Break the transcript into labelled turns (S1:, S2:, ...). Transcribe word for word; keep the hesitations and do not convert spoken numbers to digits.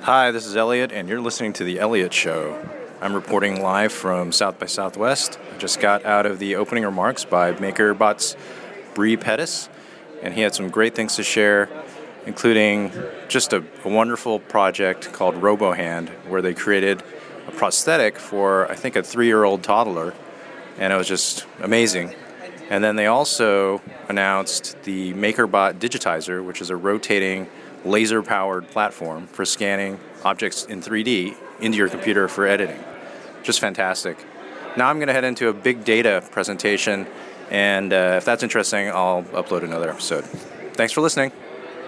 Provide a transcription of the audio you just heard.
S1: Hi, this is Elliot, and you're listening to The Elliot Show. I'm reporting live from South by Southwest. I just got out of the opening remarks by MakerBot's Bre Pettis, and he had some great things to share, including just a, a wonderful project called RoboHand, where they created a prosthetic for, I think, a three-year-old toddler, and it was just amazing. And then they also announced the MakerBot Digitizer, which is a rotating laser-powered platform for scanning objects in three D into your computer for editing. Just fantastic. Now I'm going to head into a big data presentation, and uh, if that's interesting, I'll upload another episode. Thanks for listening.